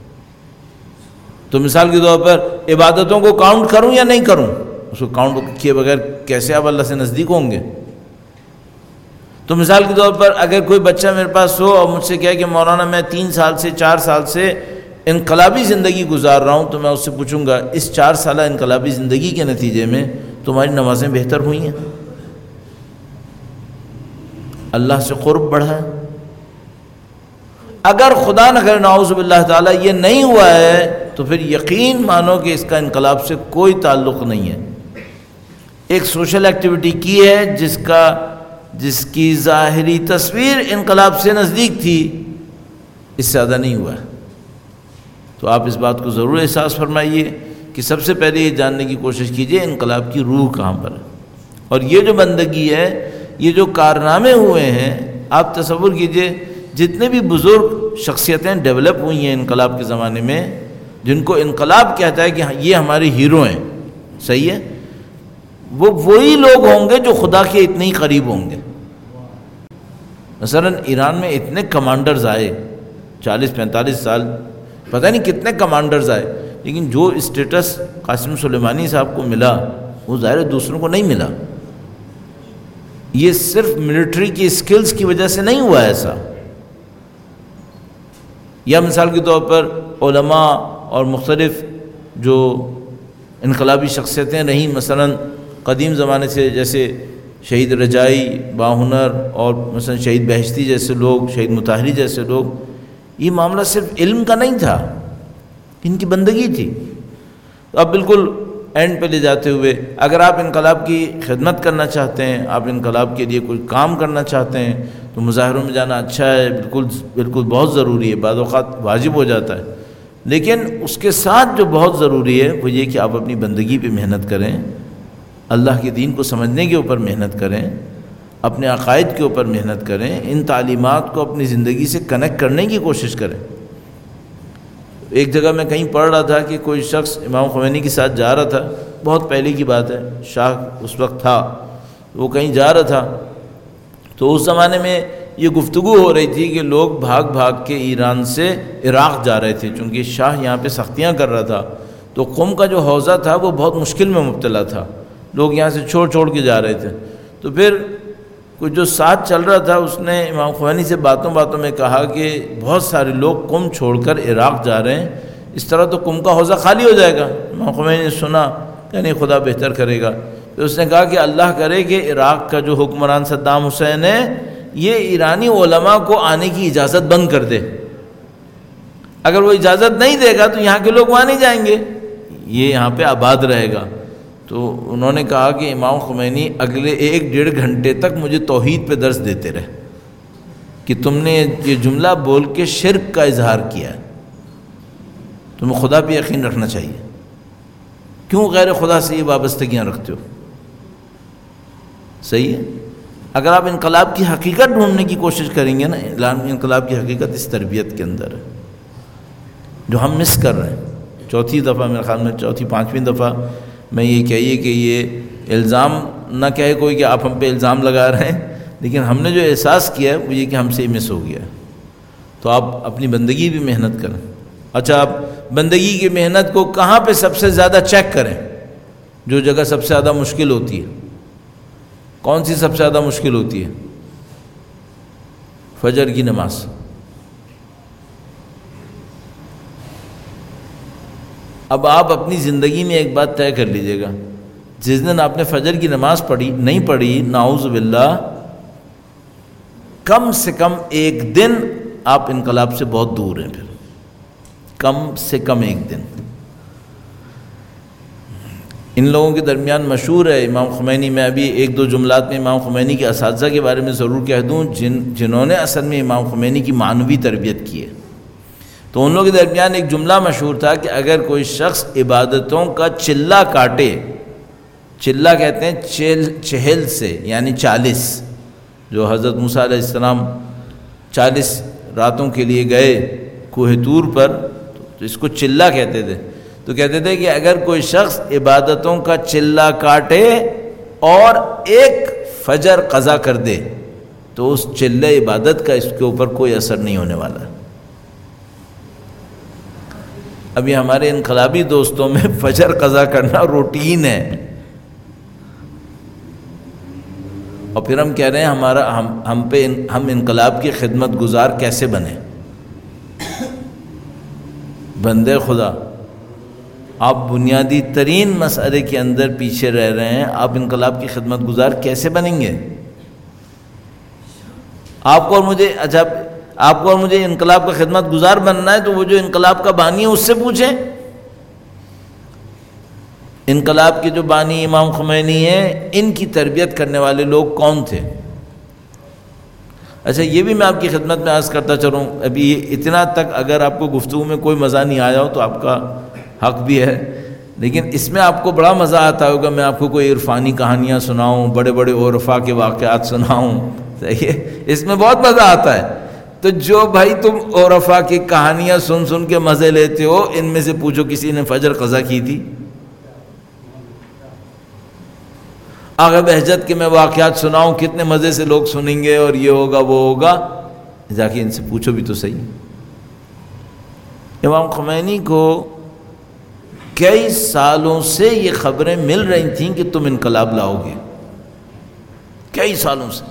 تو مثال کے طور پر عبادتوں کو کاؤنٹ کروں یا نہیں کروں؟ اس کو کاؤنٹ کیے بغیر کیسے آپ اللہ سے نزدیک ہوں گے؟ تو مثال کے طور پر اگر کوئی بچہ میرے پاس ہو اور مجھ سے کہے کہ مولانا میں تین سال سے چار سال سے انقلابی زندگی گزار رہا ہوں، تو میں اس سے پوچھوں گا اس چار سالہ انقلابی زندگی کے نتیجے میں تمہاری نمازیں بہتر ہوئی ہیں؟ اللہ سے قرب بڑھا ہے؟ اگر خدا نہ کرے نعوذ باللہ تعالیٰ یہ نہیں ہوا ہے تو پھر یقین مانو کہ اس کا انقلاب سے کوئی تعلق نہیں ہے. ایک سوشل ایکٹیویٹی کی ہے جس کا جس کی ظاہری تصویر انقلاب سے نزدیک تھی، اس سے زیادہ نہیں ہوا ہے. تو آپ اس بات کو ضرور احساس فرمائیے کہ سب سے پہلے یہ جاننے کی کوشش کیجئے انقلاب کی روح کہاں پر ہے. اور یہ جو بندگی ہے، یہ جو کارنامے ہوئے ہیں، آپ تصور کیجئے جتنے بھی بزرگ شخصیتیں ڈیولپ ہوئی ہیں انقلاب کے زمانے میں، جن کو انقلاب کہتا ہے کہ یہ ہمارے ہیرو ہیں، صحیح ہے، وہ وہی لوگ ہوں گے جو خدا کے اتنے ہی قریب ہوں گے. مثلا ایران میں اتنے کمانڈرز آئے، چالیس پینتالیس سال پتہ نہیں کتنے کمانڈرز آئے، لیکن جو اسٹیٹس قاسم سلیمانی صاحب کو ملا وہ ظاہر دوسروں کو نہیں ملا. یہ صرف ملٹری کی اسکلز کی وجہ سے نہیں ہوا ایسا. یا مثال کے طور پر علماء اور مختلف جو انقلابی شخصیتیں رہیں، مثلا قدیم زمانے سے جیسے شہید رجائی باہنر اور مثلا شہید بہشتی جیسے لوگ، شہید مطہری جیسے لوگ، یہ معاملہ صرف علم کا نہیں تھا، ان کی بندگی تھی. اب بالکل اینڈ پہ لے جاتے ہوئے اگر آپ انقلاب کی خدمت کرنا چاہتے ہیں، آپ انقلاب کے لیے کوئی کام کرنا چاہتے ہیں، تو مظاہروں میں جانا اچھا ہے، بالکل بالکل بہت ضروری ہے، بعض اوقات واجب ہو جاتا ہے. لیکن اس کے ساتھ جو بہت ضروری ہے وہ یہ کہ آپ اپنی بندگی پہ محنت کریں، اللہ کے دین کو سمجھنے کے اوپر محنت کریں، اپنے عقائد کے اوپر محنت کریں، ان تعلیمات کو اپنی زندگی سے کنیکٹ کرنے کی کوشش کریں. ایک جگہ میں کہیں پڑھ رہا تھا کہ کوئی شخص امام خمینی کے ساتھ جا رہا تھا، بہت پہلے کی بات ہے، شاہ اس وقت تھا، وہ کہیں جا رہا تھا، تو اس زمانے میں یہ گفتگو ہو رہی تھی کہ لوگ بھاگ بھاگ کے ایران سے عراق جا رہے تھے، چونکہ شاہ یہاں پہ سختیاں کر رہا تھا. تو قم کا جو حوزہ تھا وہ بہت مشکل میں مبتلا تھا، لوگ یہاں سے چھوڑ چھوڑ کے جا رہے تھے. تو پھر کوئی جو ساتھ چل رہا تھا اس نے امام خمینی سے باتوں باتوں میں کہا کہ بہت سارے لوگ قم چھوڑ کر عراق جا رہے ہیں، اس طرح تو قم کا حوزہ خالی ہو جائے گا. امام خمینی نے سنا کہ نہیں، خدا بہتر کرے گا. پھر اس نے کہا کہ اللہ کرے کہ عراق کا جو حکمران صدام حسین ہے یہ ایرانی علماء کو آنے کی اجازت بند کر دے. اگر وہ اجازت نہیں دے گا تو یہاں کے لوگ وہاں نہیں جائیں گے، یہ یہاں پہ آباد رہے گا۔ تو انہوں نے کہا کہ امام خمینی اگلے ایک ڈیڑھ گھنٹے تک مجھے توحید پہ درس دیتے رہے کہ تم نے یہ جملہ بول کے شرک کا اظہار کیا ہے، تمہیں خدا پہ یقین رکھنا چاہیے، کیوں غیر خدا سے یہ وابستگیاں رکھتے ہو؟ صحیح ہے؟ اگر آپ انقلاب کی حقیقت ڈھونڈنے کی کوشش کریں گے نا، انقلاب کی حقیقت اس تربیت کے اندر ہے جو ہم مس کر رہے ہیں۔ چوتھی دفعہ میرے خیال میں چوتھی پانچویں دفعہ میں یہ کہیے کہ یہ الزام نہ کہے کوئی کہ آپ ہم پہ الزام لگا رہے ہیں، لیکن ہم نے جو احساس کیا ہے وہ یہ کہ ہم سے یہ مس ہو گیا ہے۔ تو آپ اپنی بندگی بھی محنت کریں۔ اچھا، آپ بندگی کی محنت کو کہاں پہ سب سے زیادہ چیک کریں؟ جو جگہ سب سے زیادہ مشکل ہوتی ہے، کون سی سب سے زیادہ مشکل ہوتی ہے؟ فجر کی نماز۔ اب آپ اپنی زندگی میں ایک بات طے کر لیجئے گا، جس دن آپ نے فجر کی نماز پڑھی نہیں پڑھی، نعوذ باللہ، کم سے کم ایک دن آپ انقلاب سے بہت دور ہیں۔ پھر کم سے کم ایک دن۔ ان لوگوں کے درمیان مشہور ہے امام خمینی، میں ابھی ایک دو جملات میں امام خمینی کے اساتذہ کے بارے میں ضرور کہہ دوں جن جنہوں نے اصل میں امام خمینی کی معنوی تربیت کی ہے۔ تو ان لوگوں کے درمیان ایک جملہ مشہور تھا کہ اگر کوئی شخص عبادتوں کا چلہ کاٹے، چلہ کہتے ہیں چل چہل سے یعنی چالیس، جو حضرت موسیٰ علیہ السلام چالیس راتوں کے لیے گئے کوہ طور پر، تو اس کو چلہ کہتے تھے۔ تو کہتے تھے کہ اگر کوئی شخص عبادتوں کا چلہ کاٹے اور ایک فجر قضا کر دے تو اس چلہ عبادت کا اس کے اوپر کوئی اثر نہیں ہونے والا۔ ابھی ہمارے انقلابی دوستوں میں فجر قضا کرنا روٹین ہے، اور پھر ہم کہہ رہے ہیں ہمارا ہم ہم پہ ہم انقلاب کی خدمت گزار کیسے بنے؟ بندے خدا، آپ بنیادی ترین مسئلے کے اندر پیچھے رہ رہے ہیں، آپ انقلاب کی خدمت گزار کیسے بنیں گے؟ آپ کو اور مجھے اچھا آپ کو اور مجھے انقلاب کا خدمت گزار بننا ہے تو وہ جو انقلاب کا بانی ہے اس سے پوچھیں، انقلاب کے جو بانی امام خمینی ہیں ان کی تربیت کرنے والے لوگ کون تھے؟ اچھا، یہ بھی میں آپ کی خدمت میں عرض کرتا چلوں، ابھی اتنا تک اگر آپ کو گفتگو میں کوئی مزہ نہیں آیا ہو تو آپ کا حق بھی ہے، لیکن اس میں آپ کو بڑا مزہ آتا ہوگا میں آپ کو کوئی عرفانی کہانیاں سناؤں، بڑے بڑے عرفا کے واقعات سناؤں، صحیح ہے؟ اس میں بہت مزہ آتا ہے۔ تو جو بھائی تم عرفا کی کہانیاں سن سن کے مزے لیتے ہو، ان میں سے پوچھو کسی نے فجر قضا کی تھی؟ آغا بہجت کے میں واقعات سناؤں، کتنے مزے سے لوگ سنیں گے اور یہ ہوگا وہ ہوگا، جا کے ان سے پوچھو بھی تو صحیح۔ امام خمینی کو کئی سالوں سے یہ خبریں مل رہی تھیں کہ تم انقلاب لاؤ گے، کئی سالوں سے۔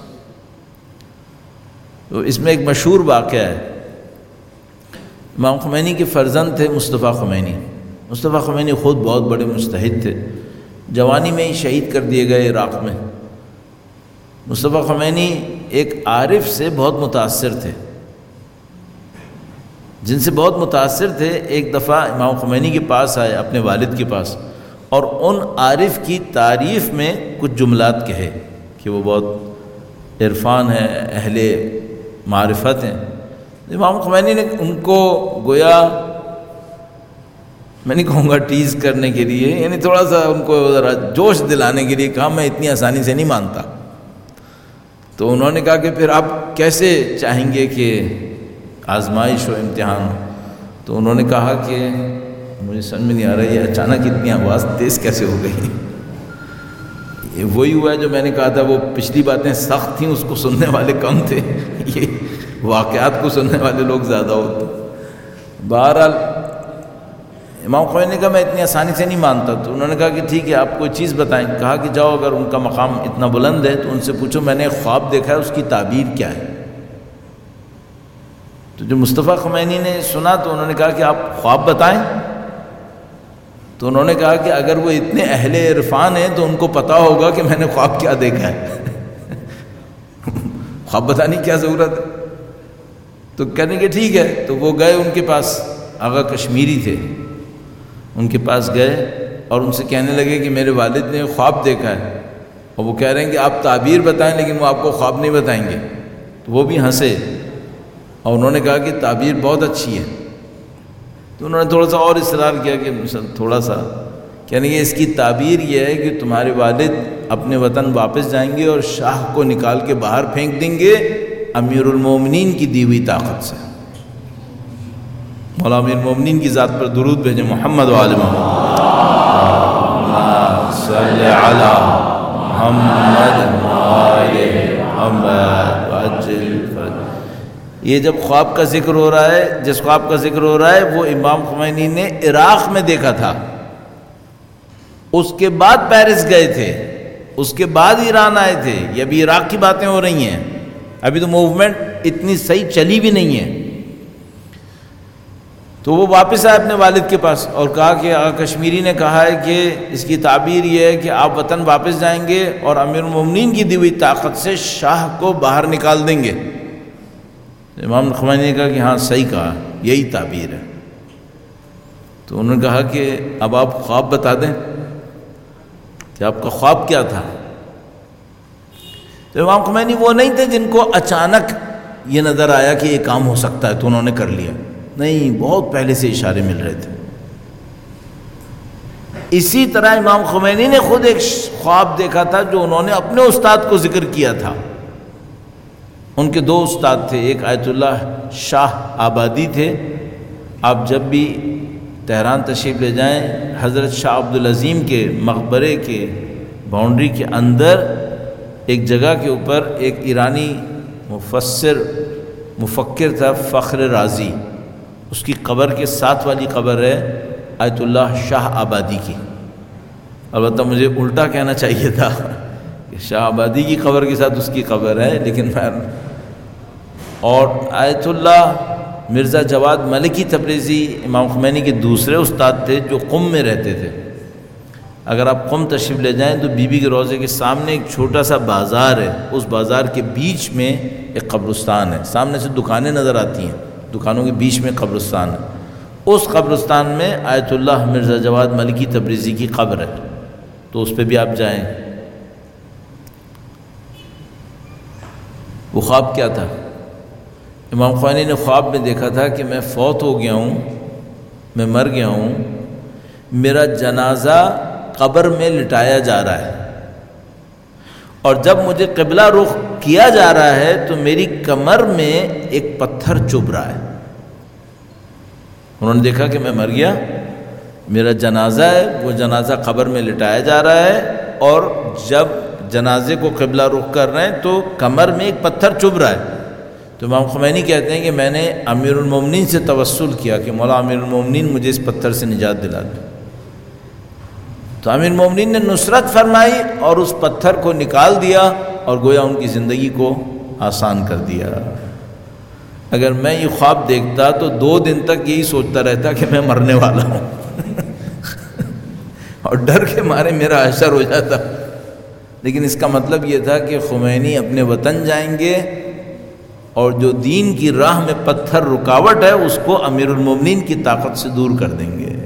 تو اس میں ایک مشہور واقعہ ہے، امام خمینی کے فرزند تھے مصطفیٰ خمینی۔ مصطفیٰ خمینی خود بہت بڑے مجتہد تھے، جوانی میں ہی شہید کر دیے گئے عراق میں۔ مصطفیٰ خمینی ایک عارف سے بہت متاثر تھے، جن سے بہت متاثر تھے۔ ایک دفعہ امام خمینی کے پاس آئے، اپنے والد کے پاس، اور ان عارف کی تعریف میں کچھ جملات کہے کہ وہ بہت عرفان ہے، اہل معرفت ہیں۔ امام خمینی نے ان کو گویا میں نہیں کہوں گا ٹیز کرنے کے لیے، یعنی تھوڑا سا ان کو ذرا جوش دلانے کے لیے کہا میں اتنی آسانی سے نہیں مانتا۔ تو انہوں نے کہا کہ پھر آپ کیسے چاہیں گے کہ آزمائش و امتحان؟ تو انہوں نے کہا کہ مجھے سمجھ میں نہیں آ رہا یہ اچانک اتنی آواز تیز کیسے ہو گئی؟ یہ وہی ہوا ہے جو میں نے کہا تھا، وہ پچھلی باتیں سخت تھیں، اس کو سننے والے کم تھے، یہ واقعات کو سننے والے لوگ زیادہ ہوتے۔ بہرحال امام خمینی نے کہا میں اتنی آسانی سے نہیں مانتا۔ تو انہوں نے کہا کہ ٹھیک ہے آپ کوئی چیز بتائیں۔ کہا کہ جاؤ اگر ان کا مقام اتنا بلند ہے تو ان سے پوچھو میں نے ایک خواب دیکھا ہے، اس کی تعبیر کیا ہے؟ تو جو مصطفیٰ خمینی نے سنا تو انہوں نے کہا کہ آپ خواب بتائیں۔ تو انہوں نے کہا کہ اگر وہ اتنے اہل عرفان ہیں تو ان کو پتہ ہوگا کہ میں نے خواب کیا دیکھا ہے، خواب بتانے کی کیا ضرورت ہے؟ تو کہنے کہ ٹھیک ہے۔ تو وہ گئے ان کے پاس، آغا کشمیری تھے، ان کے پاس گئے اور ان سے کہنے لگے کہ میرے والد نے خواب دیکھا ہے، اور وہ کہہ رہے ہیں کہ آپ تعبیر بتائیں لیکن وہ آپ کو خواب نہیں بتائیں گے۔ تو وہ بھی ہنسے اور انہوں نے کہا کہ تعبیر بہت اچھی ہے۔ تو انہوں نے تھوڑا سا اور اصرار کیا کہ تھوڑا سا کہنے کہ اس کی تعبیر یہ ہے کہ تمہارے والد اپنے وطن واپس جائیں گے اور شاہ کو نکال کے باہر پھینک دیں گے امیر المومنین کی دی ہوئی طاقت سے۔ مولا امیر المومنین کی ذات پر درود بھیجیں، محمد و آل محمد، صلی علی محمد و آل محمد وعجل فرج۔ یہ جب خواب کا ذکر ہو رہا ہے، جس خواب کا ذکر ہو رہا ہے وہ امام خمینی نے عراق میں دیکھا تھا، اس کے بعد پیرس گئے تھے، اس کے بعد ایران آئے تھے۔ یہ ابھی عراق کی باتیں ہو رہی ہیں، ابھی تو موومنٹ اتنی صحیح چلی بھی نہیں ہے۔ تو وہ واپس آئے اپنے والد کے پاس اور کہا کہ آغا کشمیری نے کہا ہے کہ اس کی تعبیر یہ ہے کہ آپ وطن واپس جائیں گے اور امیر المومنین کی دی ہوئی طاقت سے شاہ کو باہر نکال دیں گے۔ امام خمینی نے کہا کہ ہاں صحیح کہا، یہی تعبیر ہے۔ تو انہوں نے کہا کہ اب آپ خواب بتا دیں کہ آپ کا خواب کیا تھا۔ تو امام خمینی وہ نہیں تھے جن کو اچانک یہ نظر آیا کہ یہ کام ہو سکتا ہے تو انہوں نے کر لیا، نہیں، بہت پہلے سے اشارے مل رہے تھے۔ اسی طرح امام خمینی نے خود ایک خواب دیکھا تھا جو انہوں نے اپنے استاد کو ذکر کیا تھا۔ ان کے دو استاد تھے، ایک آیت اللہ شاہ آبادی تھے۔ آپ جب بھی تہران تشریف لے جائیں، حضرت شاہ عبدالعظیم کے مقبرے کے باؤنڈری کے اندر ایک جگہ کے اوپر ایک ایرانی مفسر مفکر تھا، فخر رازی، اس کی قبر کے ساتھ والی قبر ہے آیت اللہ شاہ آبادی کی۔ البتہ مجھے الٹا کہنا چاہیے تھا کہ شاہ آبادی کی قبر کے ساتھ اس کی قبر ہے، لیکن میں اور آیت اللہ مرزا جواد ملکی تبریزی امام خمینی کے دوسرے استاد تھے جو قم میں رہتے تھے۔ اگر آپ قم تشریف لے جائیں تو بی بی کے روضے کے سامنے ایک چھوٹا سا بازار ہے، اس بازار کے بیچ میں ایک قبرستان ہے، سامنے سے دکانیں نظر آتی ہیں، دکانوں کے بیچ میں قبرستان ہے۔ اس قبرستان میں آیت اللہ مرزا جواد ملکی تبریزی کی قبر ہے، تو اس پہ بھی آپ جائیں۔ وہ خواب کیا تھا؟ امام خمینی نے خواب میں دیکھا تھا کہ میں فوت ہو گیا ہوں، میں مر گیا ہوں، میرا جنازہ قبر میں لٹایا جا رہا ہے، اور جب مجھے قبلہ رخ کیا جا رہا ہے تو میری کمر میں ایک پتھر چبھ رہا ہے۔ انہوں نے دیکھا کہ میں مر گیا، میرا جنازہ ہے، وہ جنازہ قبر میں لٹایا جا رہا ہے، اور جب جنازے کو قبلہ رخ کر رہے ہیں تو کمر میں ایک پتھر چبھ رہا ہے۔ تو امام خمینی کہتے ہیں کہ میں نے امیر المومنین سے توسل کیا کہ مولا امیر المومنین مجھے اس پتھر سے نجات دلا دے۔ تو امیر المومنین نے نصرت فرمائی اور اس پتھر کو نکال دیا اور گویا ان کی زندگی کو آسان کر دیا۔ اگر میں یہ خواب دیکھتا تو دو دن تک یہی سوچتا رہتا کہ میں مرنے والا ہوں اور ڈر کے مارے میرا حشر ہو جاتا۔ لیکن اس کا مطلب یہ تھا کہ خمینی اپنے وطن جائیں گے اور جو دین کی راہ میں پتھر رکاوٹ ہے اس کو امیر المومنین کی طاقت سے دور کر دیں گے۔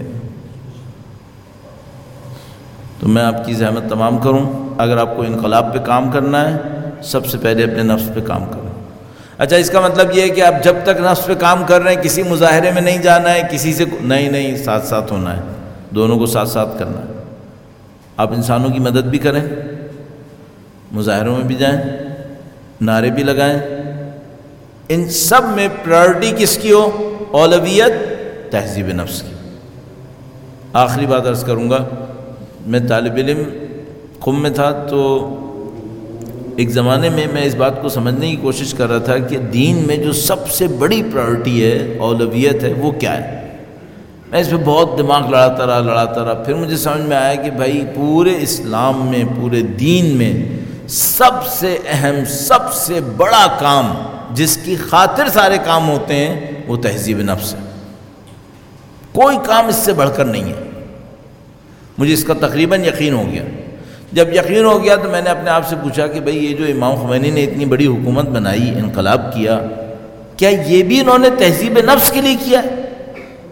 تو میں آپ کی زحمت تمام کروں، اگر آپ کو انقلاب پہ کام کرنا ہے سب سے پہلے اپنے نفس پہ کام کریں۔ اچھا، اس کا مطلب یہ ہے کہ آپ جب تک نفس پہ کام کر رہے ہیں کسی مظاہرے میں نہیں جانا ہے، کسی سے نہیں نہیں ساتھ ساتھ ہونا ہے، دونوں کو ساتھ ساتھ کرنا ہے۔ آپ انسانوں کی مدد بھی کریں، مظاہروں میں بھی جائیں، نعرے بھی لگائیں، ان سب میں پرائرٹی کس کی ہو؟ اولویت تہذیب نفس کی۔ آخری بات عرض کروں گا، میں طالب علم قم میں تھا تو ایک زمانے میں میں اس بات کو سمجھنے کی کوشش کر رہا تھا کہ دین میں جو سب سے بڑی پرائرٹی ہے، اولویت ہے، وہ کیا ہے۔ میں اس پہ بہت دماغ لڑاتا رہا لڑاتا رہا پھر مجھے سمجھ میں آیا کہ بھائی پورے اسلام میں، پورے دین میں سب سے اہم، سب سے بڑا کام جس کی خاطر سارے کام ہوتے ہیں وہ تہذیب نفس ہے۔ کوئی کام اس سے بڑھ کر نہیں ہے۔ مجھے اس کا تقریباً یقین ہو گیا۔ جب یقین ہو گیا تو میں نے اپنے آپ سے پوچھا کہ بھئی یہ جو امام خمینی نے اتنی بڑی حکومت بنائی، انقلاب کیا، کیا یہ بھی انہوں نے تہذیب نفس کے لیے کیا ہے؟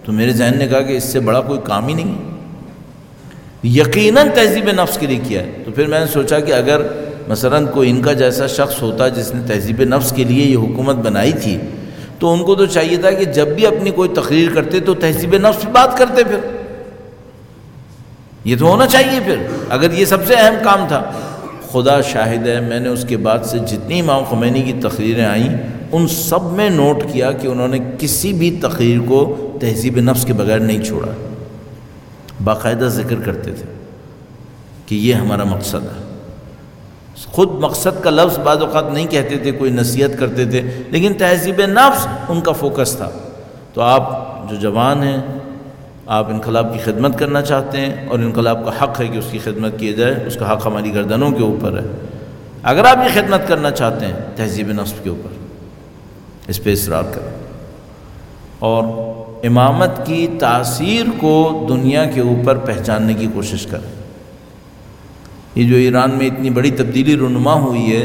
تو میرے ذہن نے کہا کہ اس سے بڑا کوئی کام ہی نہیں ہے، یقیناً تہذیب نفس کے لیے کیا ہے۔ تو پھر میں نے سوچا کہ اگر مثلا کوئی ان کا جیسا شخص ہوتا جس نے تہذیب نفس کے لیے یہ حکومت بنائی تھی، تو ان کو تو چاہیے تھا کہ جب بھی اپنی کوئی تقریر کرتے تو تہذیب نفس پہ بات کرتے، پھر یہ تو ہونا چاہیے پھر، اگر یہ سب سے اہم کام تھا۔ خدا شاہد ہے، میں نے اس کے بعد سے جتنی امام خمینی کی تقریریں آئیں ان سب میں نوٹ کیا کہ انہوں نے کسی بھی تقریر کو تہذیب نفس کے بغیر نہیں چھوڑا، باقاعدہ ذکر کرتے تھے کہ یہ ہمارا مقصد ہے۔ خود مقصد کا لفظ بعض اوقات نہیں کہتے تھے، کوئی نصیحت کرتے تھے، لیکن تہذیب نفس ان کا فوکس تھا۔ تو آپ جو جوان ہیں، آپ انقلاب کی خدمت کرنا چاہتے ہیں اور انقلاب کا حق ہے کہ اس کی خدمت کی جائے، اس کا حق ہماری گردنوں کے اوپر ہے۔ اگر آپ یہ خدمت کرنا چاہتے ہیں تہذیب نفس کے اوپر اس پہ اصرار کریں اور امامت کی تاثیر کو دنیا کے اوپر پہچاننے کی کوشش کریں۔ یہ جو ایران میں اتنی بڑی تبدیلی رونما ہوئی ہے،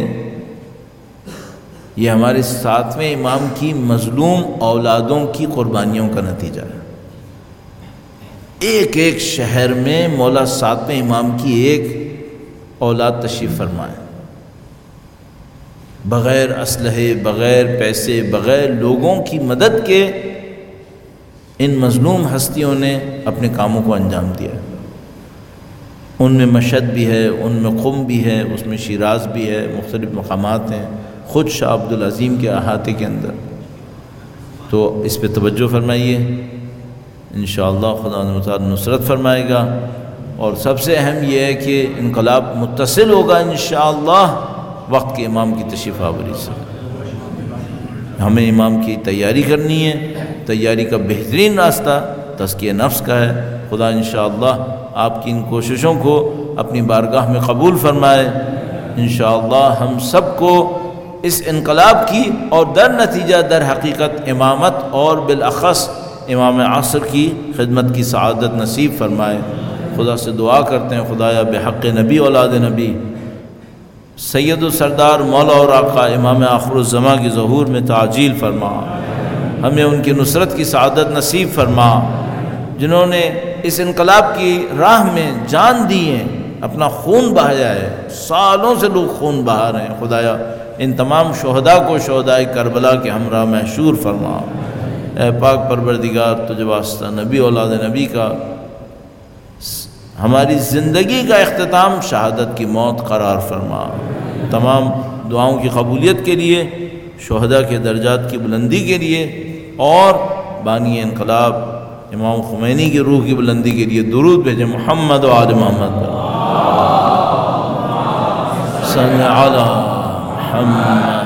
یہ ہمارے ساتویں امام کی مظلوم اولادوں کی قربانیوں کا نتیجہ ہے۔ ایک ایک شہر میں مولا ساتویں امام کی ایک اولاد تشریف فرمائے، بغیر اسلحے، بغیر پیسے، بغیر لوگوں کی مدد کے ان مظلوم ہستیوں نے اپنے کاموں کو انجام دیا۔ ان میں مشہد بھی ہے، ان میں قم بھی ہے، اس میں شیراز بھی ہے، مختلف مقامات ہیں، خود شاہ عبدالعظیم کے احاطے کے اندر۔ تو اس پہ توجہ فرمائیے، انشاءاللہ خدا تعالی نصرت فرمائے گا۔ اور سب سے اہم یہ ہے کہ انقلاب متصل ہوگا انشاءاللہ وقت کے امام کی تشریف آوری سے۔ ہمیں امام کی تیاری کرنی ہے، تیاری کا بہترین راستہ تزکیہ نفس کا ہے۔ خدا انشاءاللہ آپ کی ان کوششوں کو اپنی بارگاہ میں قبول فرمائے۔ انشاءاللہ ہم سب کو اس انقلاب کی اور در نتیجہ در حقیقت امامت اور بالاخص امام عصر کی خدمت کی سعادت نصیب فرمائے۔ خدا سے دعا کرتے ہیں، خدایا بحق نبی اولاد نبی سید و سردار مولا اور آقا امام آخر الزماں کی ظہور میں تعجیل فرما، ہمیں ان کی نصرت کی سعادت نصیب فرما۔ جنہوں نے اس انقلاب کی راہ میں جان دی ہے، اپنا خون بہایا ہے، سالوں سے لوگ خون بہا رہے ہیں، خدایا ان تمام شہداء کو شہدائے کربلا کے ہمراہ محشور فرما۔ اے پاک پروردگار، تجھے واسطہ نبی اولاد نبی کا ہماری زندگی کا اختتام شہادت کی موت قرار فرما۔ تمام دعاؤں کی قبولیت کے لیے، شہداء کے درجات کی بلندی کے لیے اور بانی انقلاب امام خمینی کی روح کی بلندی کے لیے درود بھیجیں۔ محمد و آل محمد صلی علی محمد۔